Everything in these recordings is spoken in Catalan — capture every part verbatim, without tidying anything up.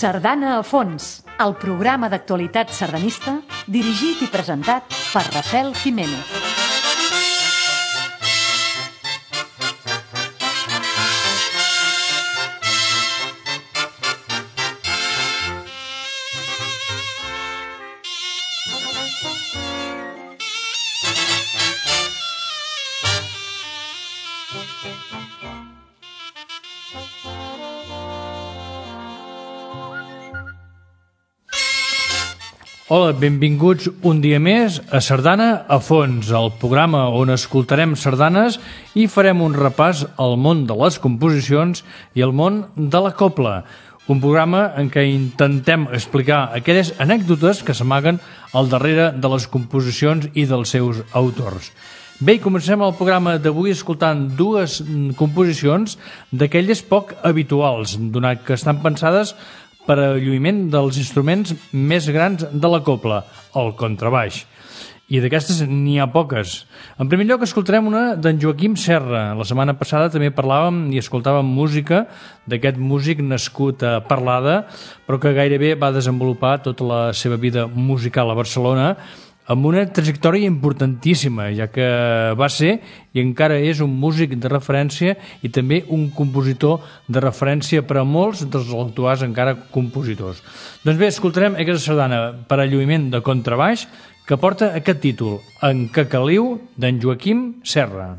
Sardana a fons, el programa d'actualitat sardanista dirigit i presentat per Rafael Jiménez. Hola, benvinguts un dia més a Sardana a fons, el programa on escoltarem sardanes i farem un repàs al món de les composicions i al món de la cobla. Un programa en què intentem explicar aquelles anècdotes que s'amaguen al darrere de les composicions i dels seus autors. Bé, comencem el programa d'avui escoltant dues composicions d'aquelles poc habituals, donat que estan pensades per al lluïment dels instruments més grans de la cobla, el contrabaix. I d'aquestes n'hi ha poques. En primer lloc escoltarem una d'en Joaquim Serra. La setmana passada també parlàvem i escoltàvem música d'aquest músic nascut a Parlada, però que gairebé va desenvolupar tota la seva vida musical a Barcelona amb una trajectòria importantíssima, ja que va ser i encara és un músic de referència i també un compositor de referència per a molts dels actuals encara compositors. Doncs bé, escoltarem aquesta sardana per a lluïment de contrabaix que porta aquest títol, En Cacaliu, d'en Joaquim Serra.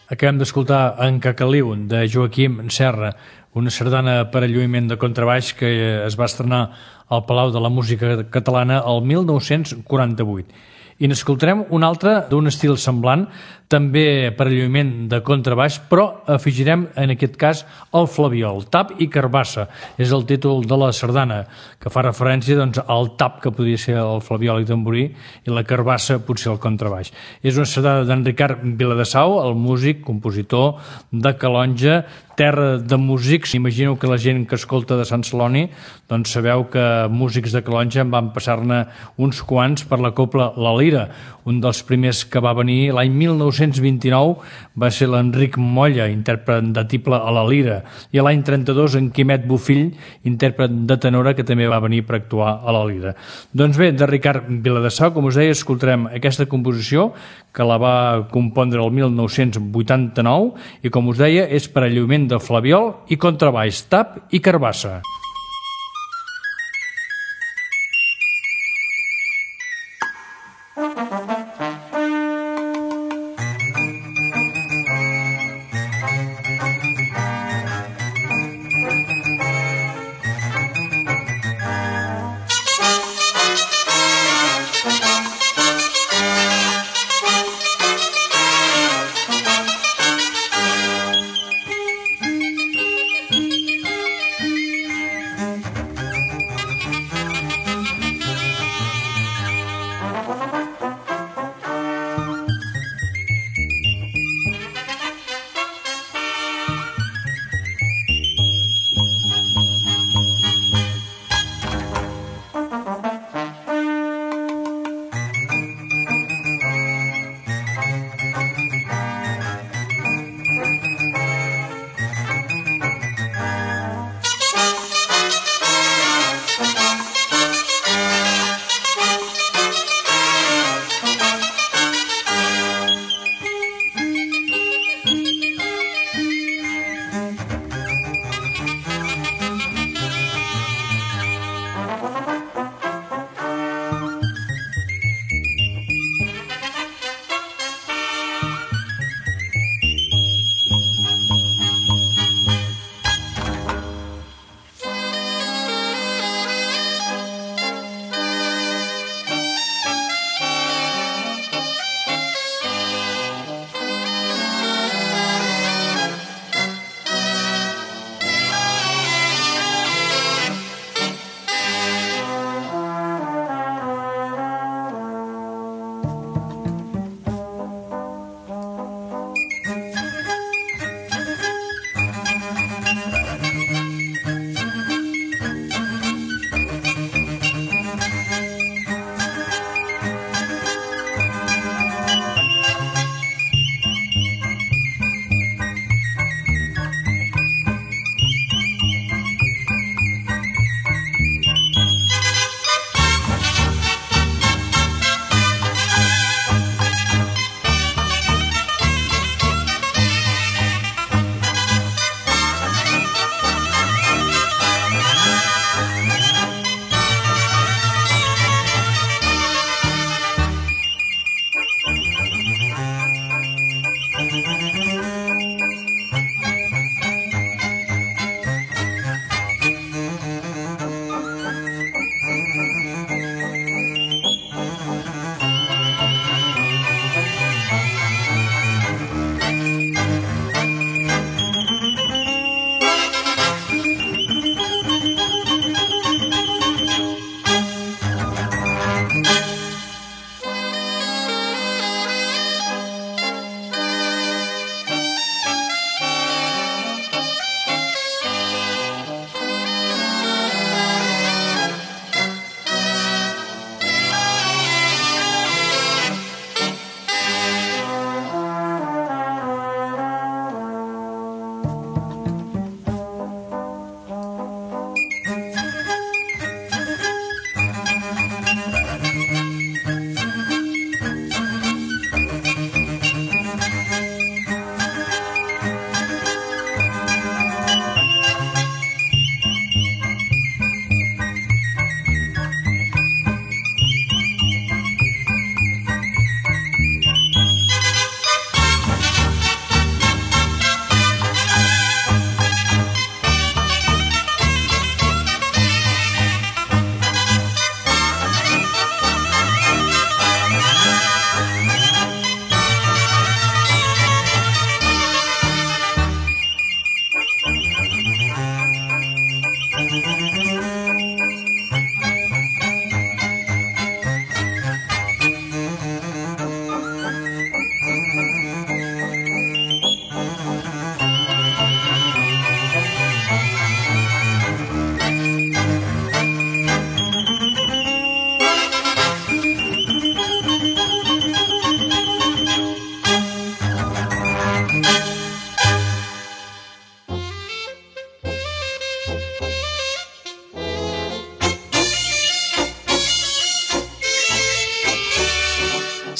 Acabem d'escoltar En Cacaliu, de Joaquim Serra, una sardana per a lluïment de contrabaix que es va estrenar al Palau de la Música Catalana el mil nou-cents quaranta-vuit. I n'escoltarem una altra d'un estil semblant, també per a lluïment de contrabaix, però afegirem en aquest cas el flabiol, tap i carbassa. És el títol de la sardana, que fa referència doncs, al tap, que podria ser el flabiol i tamborí, i la carbassa potser el contrabaix. És una sardana d'en Ricard Viladesau, el músic, compositor de Calonja, terra de músics. Imagino que la gent que escolta de Sant Celoni doncs sabeu que músics de Calonja en van passar-ne uns quants per la cobla La Lira. Un dels primers que va venir l'any mil nou-cents vint-i-nou va ser l'Enric Molla, intèrpret de tible a la lira, i l'any trenta-dos en Quimet Bofill, intèrpret de tenora, que també va venir per actuar a la lira. Doncs bé, de Ricard Viladesau, com us deia, escoltarem aquesta composició que la va compondre el mil nou-cents vuitanta-nou i, com us deia, és per a lluïment de flabiol i contrabaix, tap i carbassa.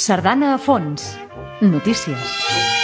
Sardana a fons. Notícies.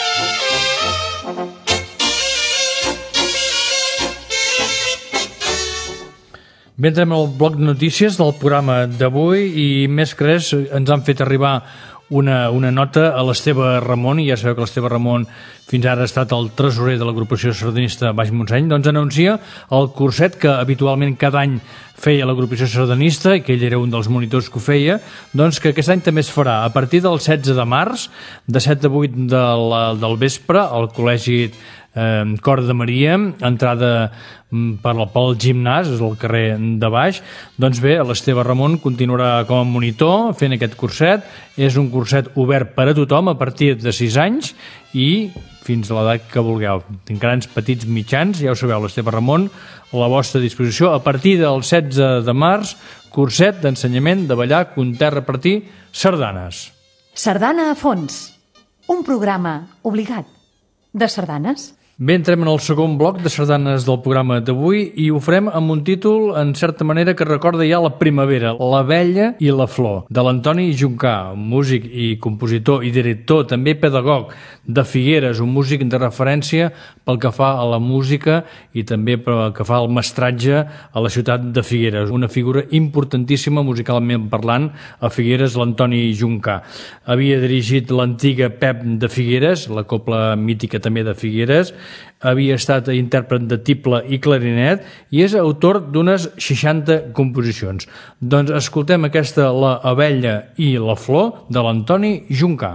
Bé, entrem al bloc de notícies del programa d'avui i més que res ens han fet arribar una, una nota a l'Esteve Ramon, i ja sabeu que l'Esteve Ramon fins ara ha estat el tresorer de l'agrupació sardanista Baix Montseny, doncs anuncia el curset que habitualment cada any feia l'agrupació sardanista i que ell era un dels monitors que ho feia, doncs que aquest any també es farà a partir del setze de març, de set a vuit de la, del vespre, al Col·legi eh, Cor de Maria, entrada per pel gimnàs, és el carrer de baix. Doncs bé, l'Esteve Ramon continuarà com a monitor fent aquest curset. És un curset obert per a tothom a partir de sis anys i fins a l'edat que vulgueu. Tinc grans, petits, mitjans, ja ho sabeu, l'Esteve Ramon a la vostra disposició. A partir del setze de març, curset d'ensenyament de ballar, comptar, repartir sardanes. Sardana a fons. Un programa obligat de sardanes. Bé, entrem en el segon bloc de sardanes del programa d'avui i ho farem amb un títol, en certa manera, que recorda ja la primavera, l'abella i la flor, de l'Antoni Juncà, músic i compositor i director, també pedagog de Figueres, un músic de referència pel que fa a la música i també pel que fa al mestratge a la ciutat de Figueres. Una figura importantíssima musicalment parlant a Figueres, l'Antoni Juncà. Havia dirigit l'antiga Pep de Figueres, la cobla mítica també de Figueres, havia estat intèrpret de tible i clarinet i és autor d'unes seixanta composicions. Doncs escoltem aquesta La abella i la flor de l'Antoni Juncà.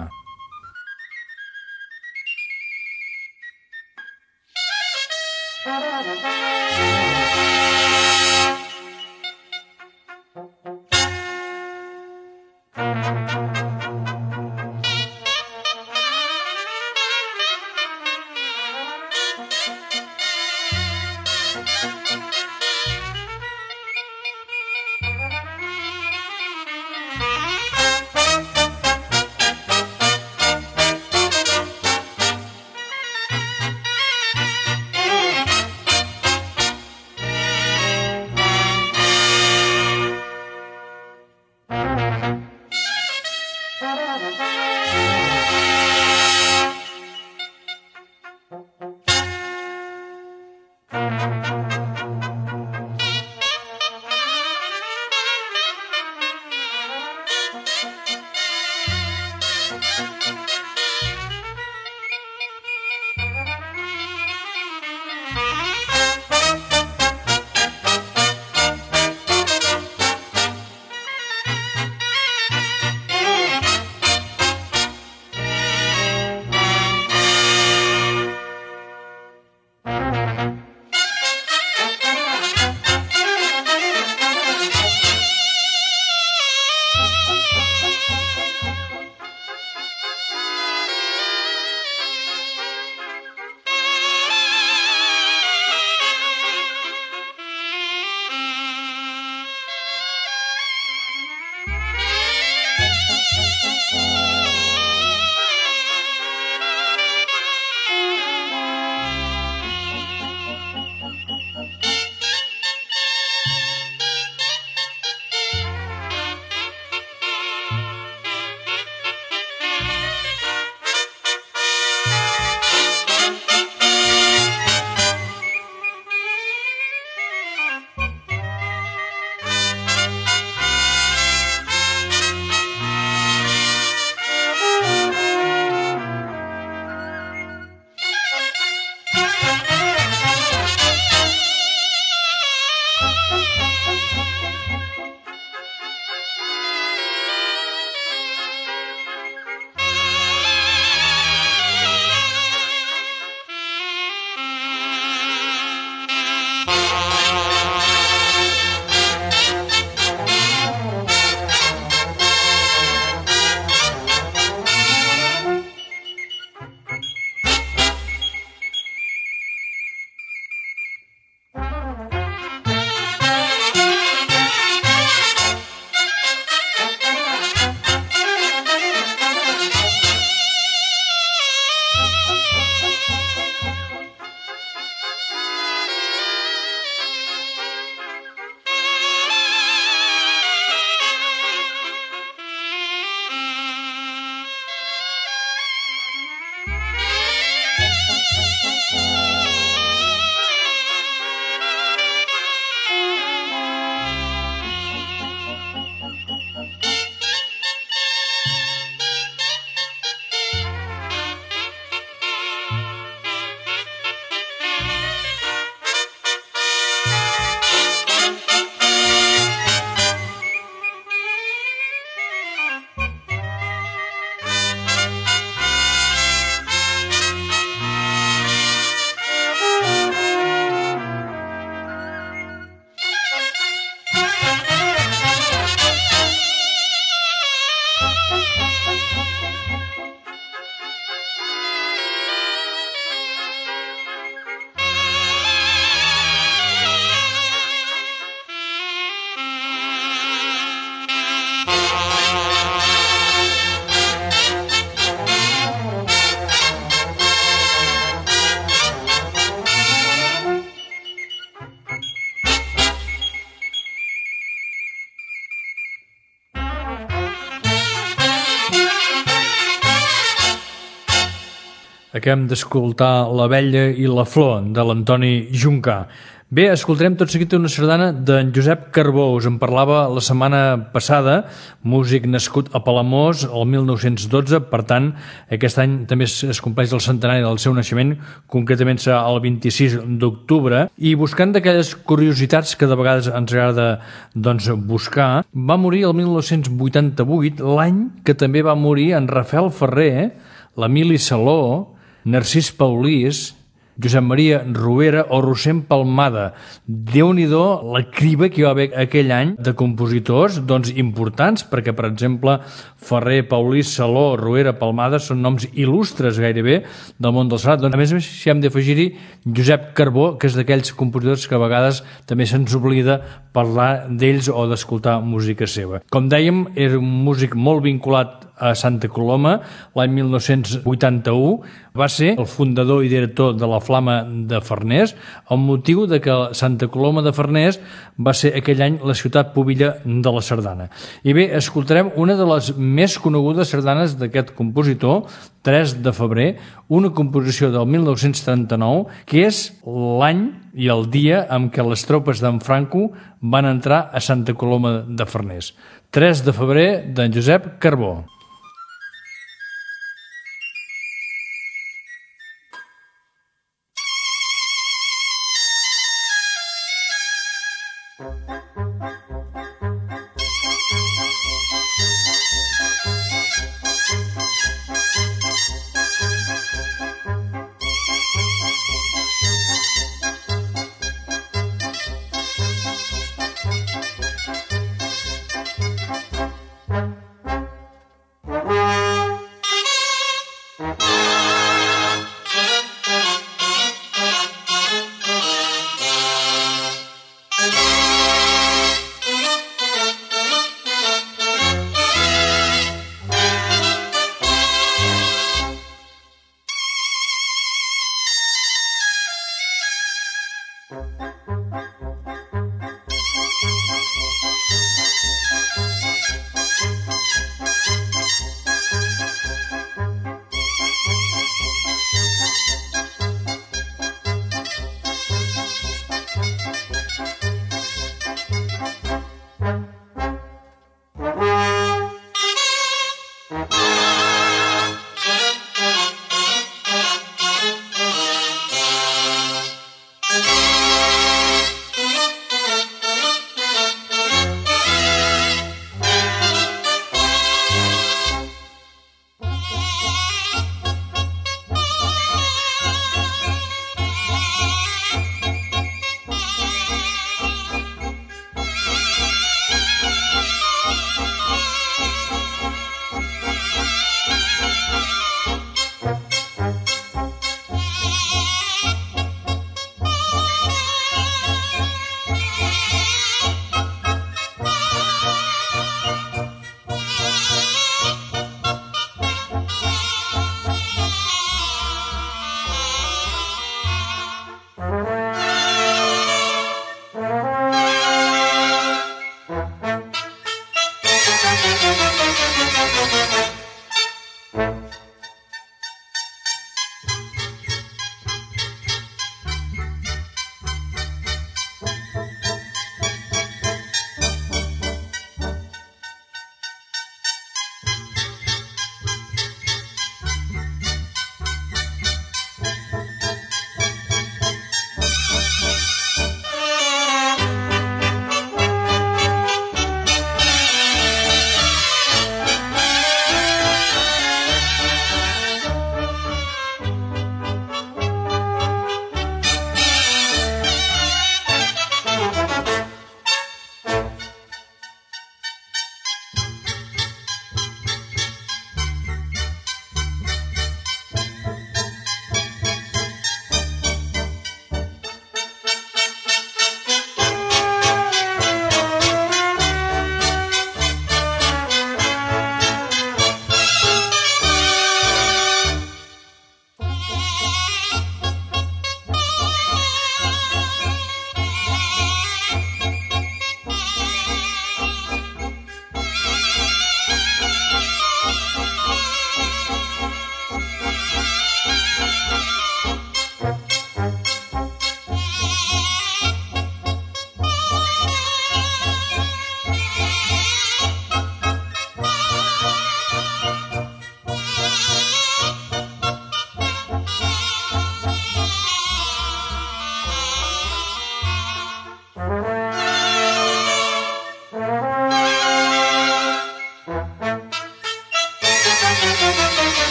Acabem d'escoltar La vella i la flor, de l'Antoni Juncà. Bé, escoltarem tot seguit una sardana d'en Josep Carbó. Us en parlava la setmana passada, músic nascut a Palamós el mil nou-cents dotze, per tant, aquest any també es, es compleix el centenari del seu naixement, concretament serà el vint-i-sis d'octubre, i buscant d'aquelles curiositats que de vegades ens agrada doncs, buscar, va morir el mil nou-cents vuitanta-vuit, l'any que també va morir en Rafael Ferrer, l'Emili Saló, Narcís Paulís, Josep Maria Rovera o Rossend Palmada. Déu-n'hi-do la criba que hi va haver aquell any de compositors doncs, importants, perquè, per exemple, Ferrer, Paulís, Saló, Rovera, Palmada són noms il·lustres gairebé del món del Serrat. Doncs, a més a més, si hem d'afegir-hi Josep Carbó, que és d'aquells compositors que a vegades també se'ns oblida parlar d'ells o d'escoltar música seva. Com dèiem, era un músic molt vinculat a Santa Coloma. L'any mil nou-cents vuitanta-u va ser el fundador i director de la Flama de Farners, amb motiu de que Santa Coloma de Farners va ser aquell any la ciutat pubilla de la sardana. I bé, escoltarem una de les més conegudes sardanes d'aquest compositor, tres de febrer, una composició del mil nou-cents trenta-nou, que és l'any i el dia en què les tropes d'en Franco van entrar a Santa Coloma de Farners. tres de febrer, d'en Josep Carbó.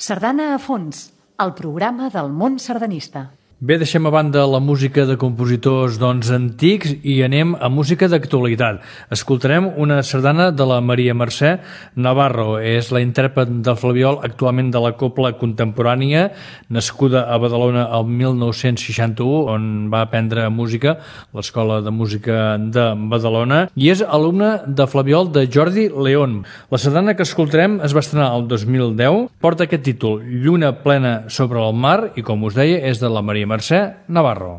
Sardana a fons, el programa del món sardanista. Bé, deixem a banda la música de compositors doncs, antics i anem a música d'actualitat. Escoltarem una sardana de la Maria Mercè Navarro. És la intèrpret del flabiol actualment de la cobla contemporània, nascuda a Badalona el mil nou-cents seixanta-u, on va aprendre música a l'Escola de Música de Badalona, i és alumne de flabiol de Jordi León. La sardana que escoltarem es va estrenar el dos mil deu, porta aquest títol, Lluna plena sobre el mar, i com us deia és de la Maria Mercè Navarro.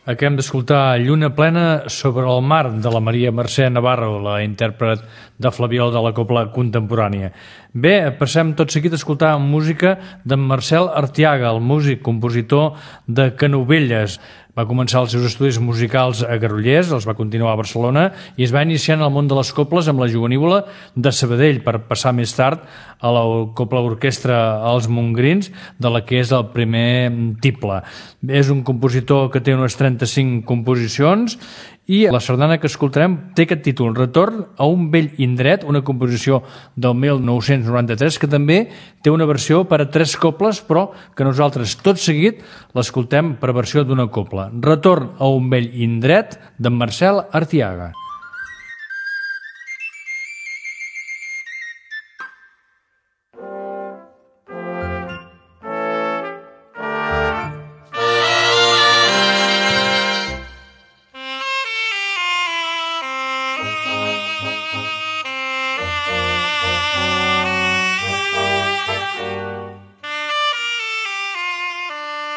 Acabem d'escoltar Lluna plena sobre el mar de la Maria Mercè Navarro, la intèrpret de Flabiol de la cobla contemporània. Bé, passem tot seguit a escoltar música d'en Marcel Artiaga, el músic, compositor de Canovelles. Va començar els seus estudis musicals a Granollers, els va continuar a Barcelona i es va iniciar en el món de les coples amb la Juganívola de Sabadell per passar més tard a la copla orquestra Els Montgrins, de la que és el primer tiple. És un compositor que té unes trenta-cinc composicions i la sardana que escoltarem té aquest títol, Retorn a un vell indret, una composició del mil nou-cents noranta-tres que també té una versió per a tres coples, però que nosaltres tot seguit l'escoltem per versió d'una copla. Retorn a un vell indret d'en Marcel Artiaga.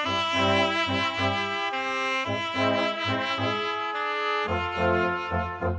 Thank you.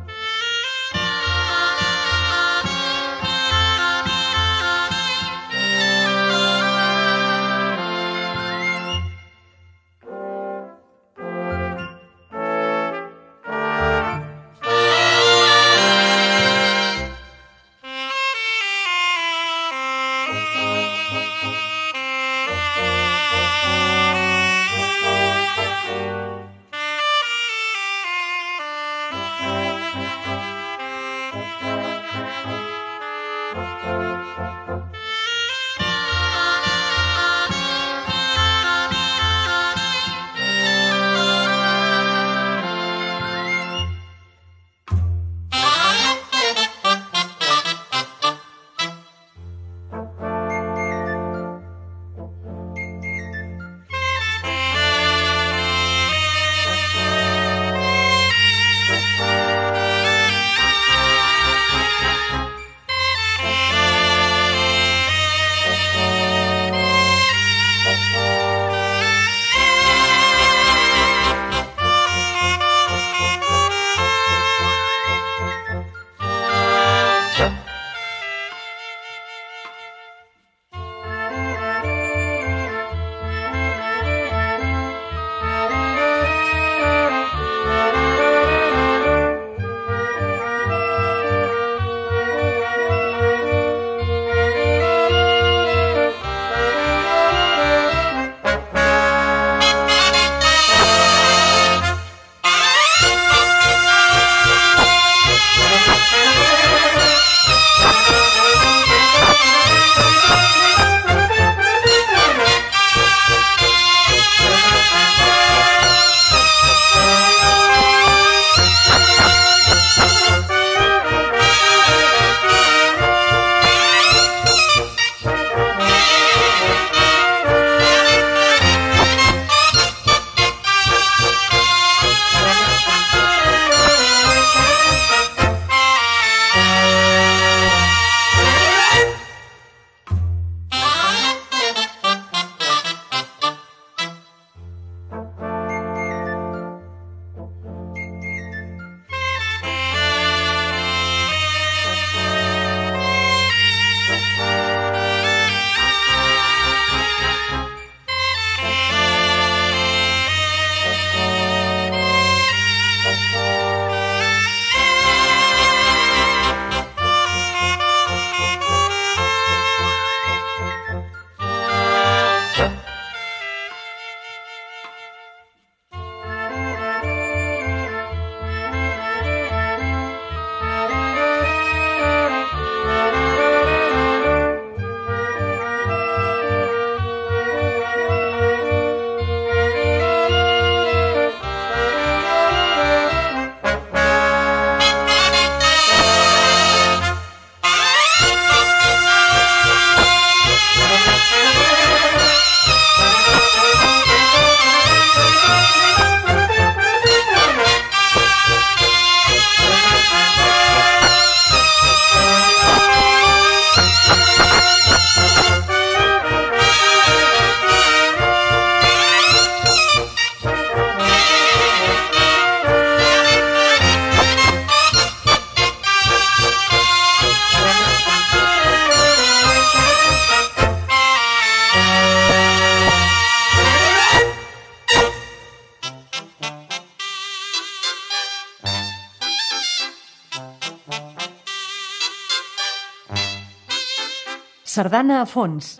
Sardana a fons.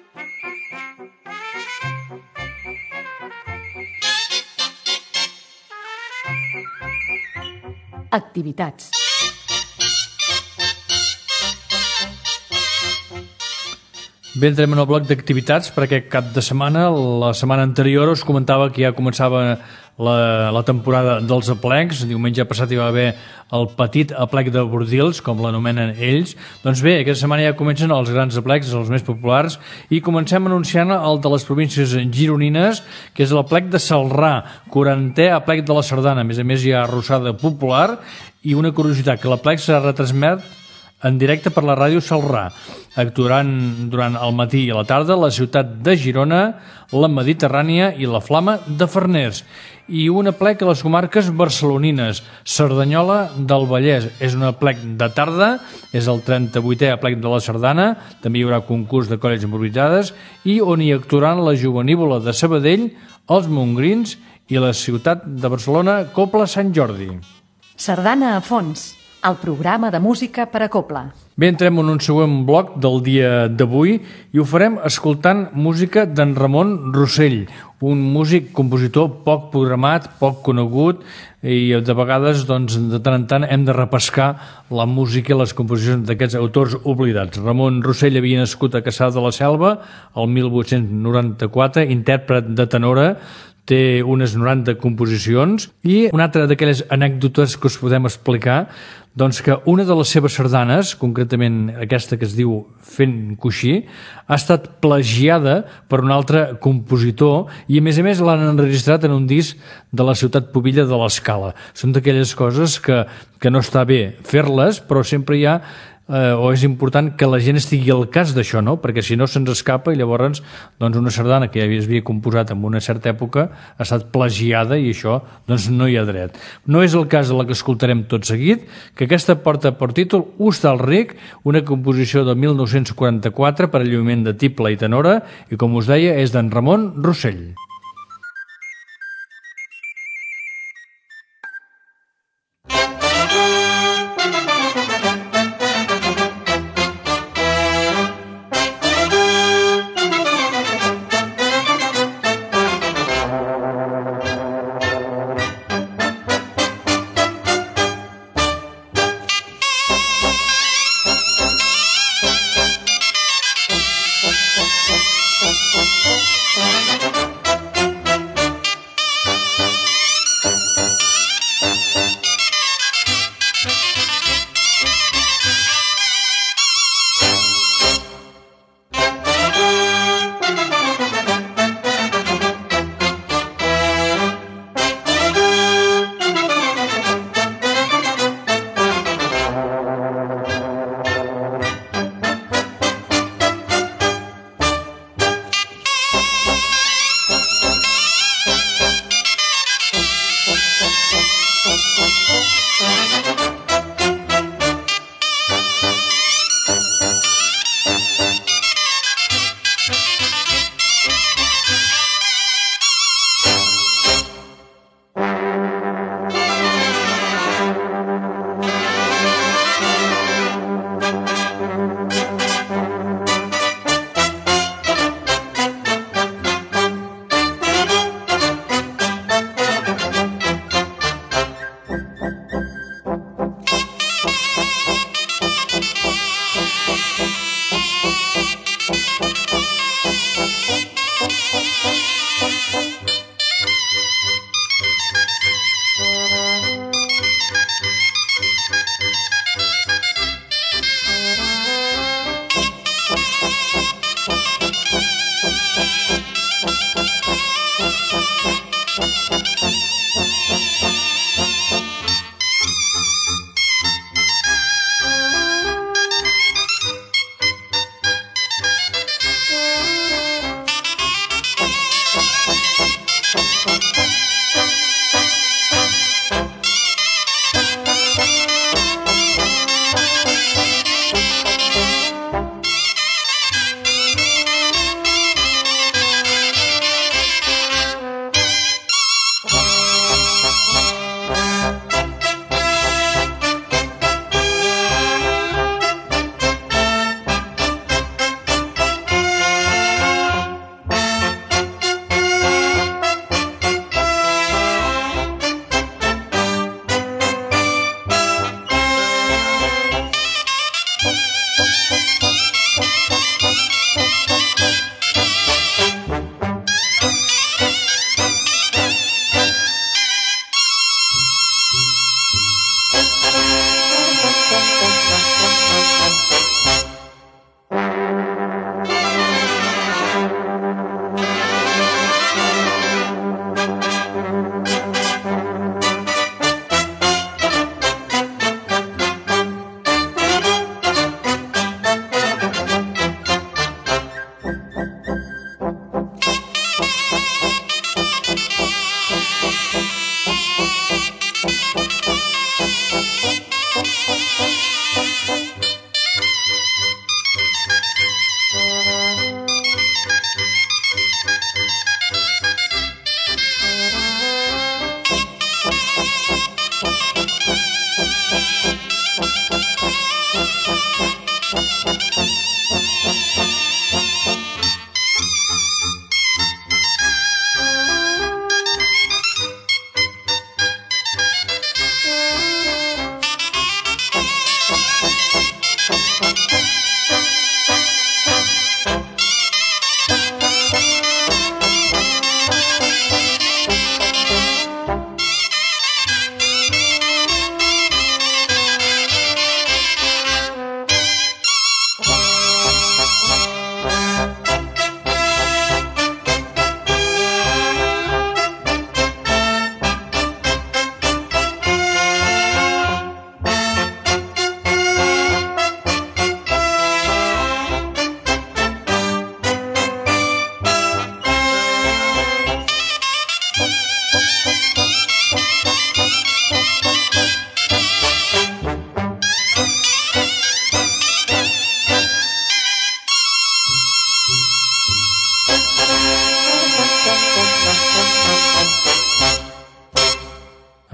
Activitats. Bé, entrem en el bloc d'activitats per aquest cap de setmana. La setmana anterior us comentava que ja començava la, la temporada dels aplecs. Diumenge passat hi va haver el petit aplec de Bordils, com l'anomenen ells. Doncs bé, aquesta setmana ja comencen els grans aplecs, els més populars, i comencem anunciant el de les províncies gironines, que és l'aplec de Celrà, quarantè aplec de la Sardana. A més a més hi ha arrossada popular, i una curiositat, que l'aplec serà retransmet en directe per la ràdio Celrà. Actuaran durant el matí i la tarda la ciutat de Girona, la Mediterrània i la Flama de Farners. I un aplec a les comarques barcelonines, Cerdanyola del Vallès. És un aplec de tarda, és el trenta-vuitè aplec de la Sardana, també hi haurà concurs de colles improvisades, i on hi actuaran la Jovenívola de Sabadell, els Montgrins i la ciutat de Barcelona, Cobla Sant Jordi. Sardana a fons, el programa de música per a cobla. Bé, entrem en un següent bloc del dia d'avui i ho farem escoltant música d'en Ramon Rossell, un músic compositor poc programat, poc conegut, i de vegades, doncs, de tant en tant hem de repescar la música i les composicions d'aquests autors oblidats. Ramon Rossell havia nascut a Cassà de la Selva el mil vuit-cents noranta-quatre, intèrpret de tenora, té unes noranta composicions, i una altra d'aquelles anècdotes que us podem explicar, doncs que una de les seves sardanes, concretament aquesta que es diu Fent coixí, ha estat plagiada per un altre compositor i a més a més l'han enregistrat en un disc de la ciutat pubilla de l'Escala. Són d'aquelles coses que, que no està bé fer-les, però sempre hi ha eh, o és important que la gent estigui al cas d'això, no? Perquè si no se'ns escapa i llavors doncs una sardana que ja havia composat en una certa època ha estat plagiada i això doncs no hi ha dret. No és el cas de la que escoltarem tot seguit, que aquesta porta per títol Hostal Ric, una composició de mil nou-cents quaranta-quatre per a lluïment de tible i tenora, i com us deia és d'en Ramon Rossell.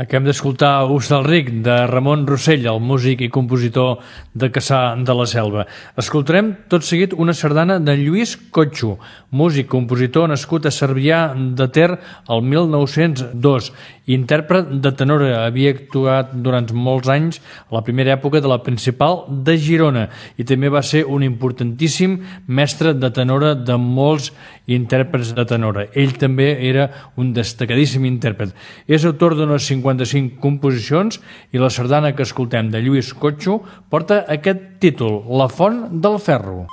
Acabem d'escoltar Hostalric, de Ramon Rossell, el músic i compositor de Cassà de la Selva. Escoltarem tot seguit una sardana de Lluís Cotxo, músic, compositor nascut a Cervià de Ter el mil nou-cents dos, intèrpret de tenora. Havia actuat durant molts anys a la primera època de la Principal de Girona i també va ser un importantíssim mestre de tenora de molts intèrprets de tenora. Ell també era un destacadíssim intèrpret. És autor d'unes cinquanta-cinc composicions i la sardana que escoltem de Lluís Cotxo porta aquest títol, La font del ferro.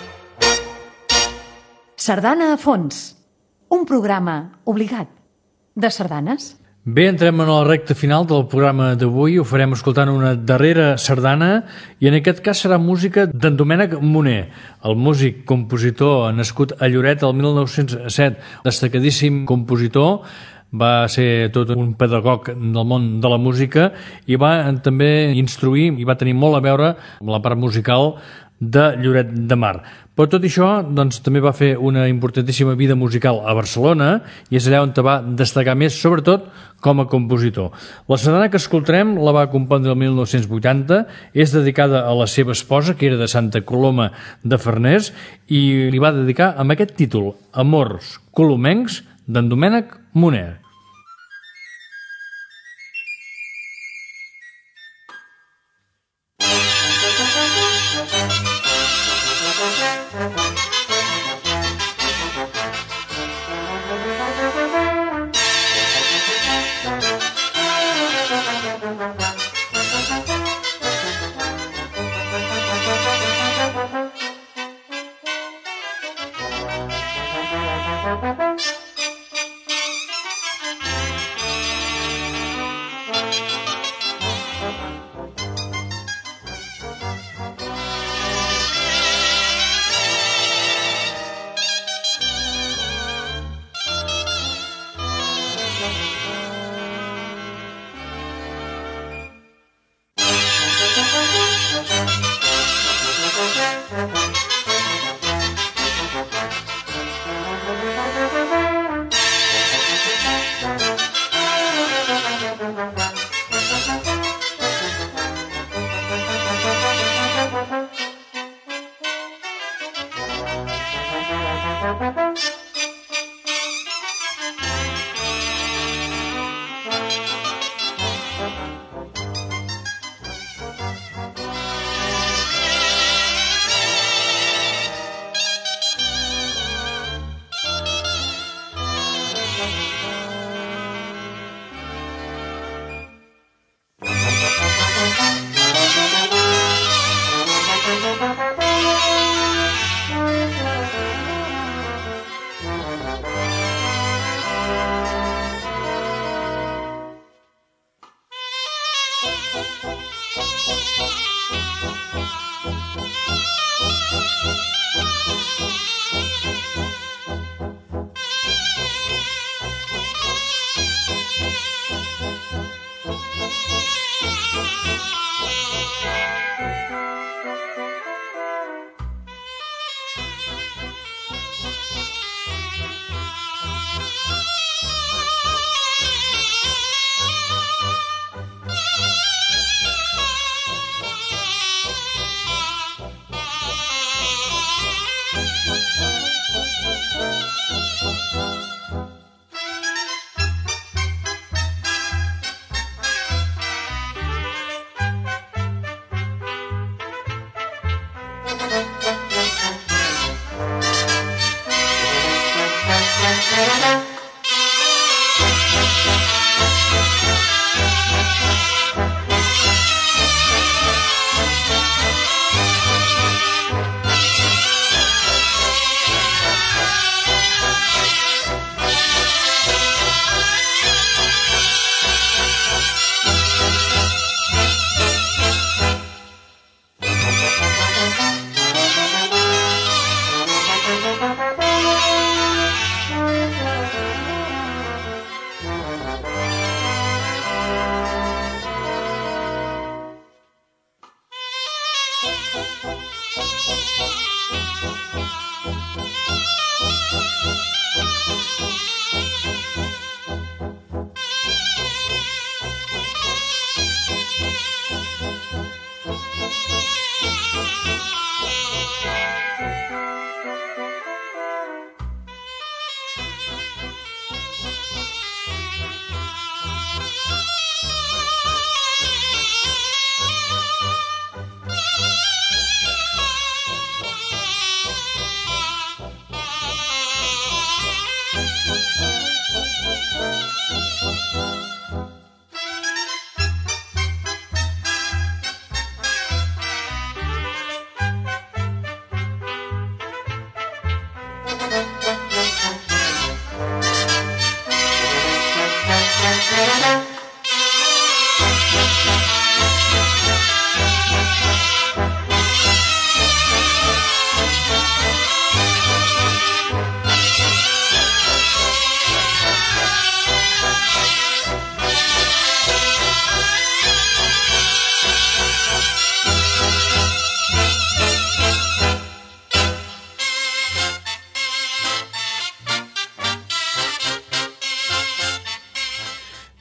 Sardana a fons, un programa obligat. de sardanes. Bé, entrem en la recta final del programa d'avui, ho farem escoltant una darrera sardana i en aquest cas serà música d'en Domènec Moner, el músic compositor nascut a Lloret el mil nou-cents set, destacadíssim compositor, va ser tot un pedagog del món de la música i va també instruir i va tenir molt a veure amb la part musical de Lloret de Mar. Però tot això doncs, també va fer una importantíssima vida musical a Barcelona i és allà on va destacar més, sobretot com a compositor. La sardana que escoltarem la va compondre el mil nou-cents vuitanta, és dedicada a la seva esposa, que era de Santa Coloma de Farners, i li va dedicar amb aquest títol, Amors colomencs, d'en Domènec Moner.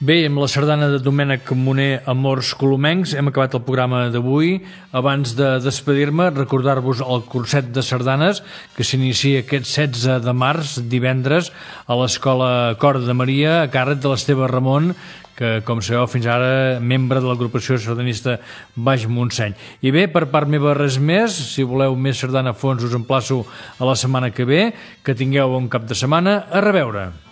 Bé, amb la sardana de Domènec Moner, Amors Colomencs, hem acabat el programa d'avui. Abans de despedir-me, recordar-vos el curset de sardanes que s'inicia aquest setze de març, divendres, a l'Escola Cor de Maria, a càrrec de l'Esteve Ramon, que, com sabeu, fins ara membre de l'agrupació sardanista Baix Montseny. I bé, per part meva res més. Si voleu més sardana a fons us emplaço a la setmana que ve. Que tingueu un cap de setmana. A reveure.